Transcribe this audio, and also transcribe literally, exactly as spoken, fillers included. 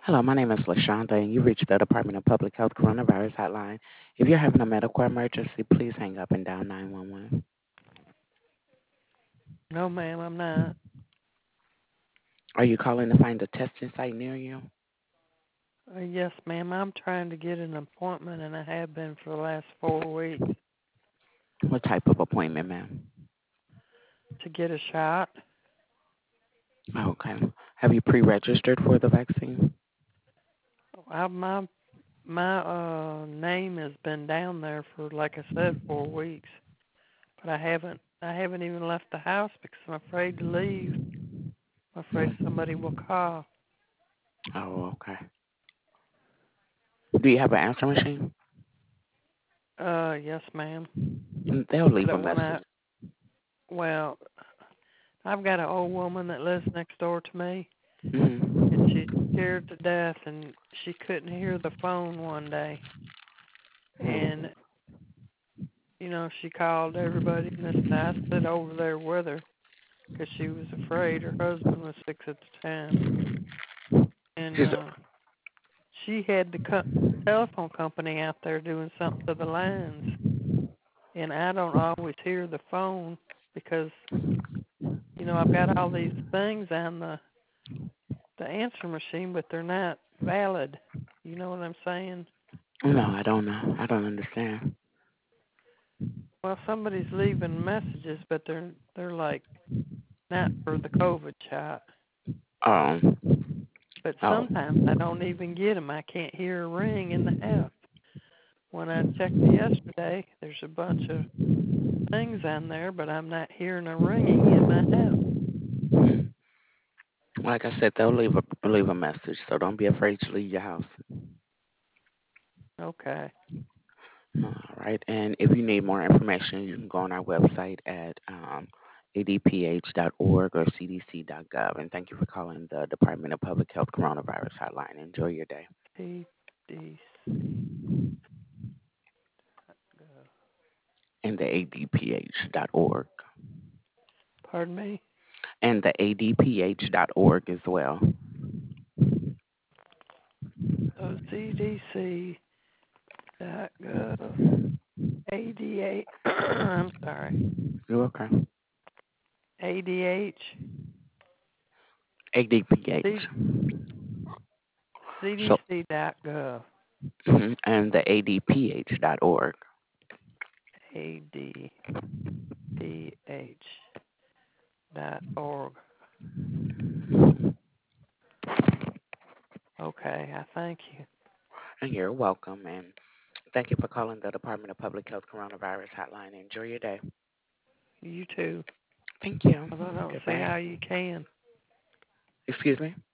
Hello, my name is LaShonda, and you reached the Department of Public Health Coronavirus Hotline. If you're having a medical emergency, please hang up and dial nine one one. No, ma'am, I'm not. Are you calling to find a testing site near you? Uh, yes, ma'am, I'm trying to get an appointment, and I have been for the last four weeks What type of appointment, ma'am? to get a shot. Okay. Have you pre-registered for the vaccine? I, my my uh name has been down there for, like I said, four weeks, but I haven't I haven't even left the house because I'm afraid to leave. I'm afraid somebody will call. Oh, okay. Do you have an answer machine? Uh, yes, ma'am. Mm, They'll leave a But when message. I well, I've got an old woman that lives next door to me, and Mm-hmm. she's scared to death, and she couldn't hear the phone one day, Mm-hmm. and you know she called everybody, and this and that. I stood over there with her because she was afraid. Her husband was sick at the time, and She's, uh, she had the co- telephone company out there doing something to the lines, and I don't always hear the phone because you know I've got all these things on the the answer machine, but they're not valid. You know what I'm saying? no, I don't know. I don't understand. Well, somebody's leaving messages, but they're they're like not for the COVID shot. Um. But Oh. sometimes I don't even get them. I can't hear a ring in the house. When I checked yesterday, there's a bunch of things on there, but I'm not hearing a ringing in my house. Like I said, they'll leave a leave a message, so don't be afraid to leave your house. Okay. All right. And if you need more information, you can go on our website at um, a d p h dot org or c d c dot gov. And thank you for calling the Department of Public Health Coronavirus Hotline. Enjoy your day. P D C. And the a d p h dot org. Pardon me? And the a d p h dot org as well. O C D C dot gov. A D A. I'm sorry. You're okay. A D H. A D P H. C, So, CDC dot gov. mhm, and the a d p h dot org. A D P H dot org. Okay, I thank you. And you're welcome. And thank you for calling the Department of Public Health Coronavirus Hotline. Enjoy your day. You too. Thank you. I don't see Goodbye. how you can. Excuse me?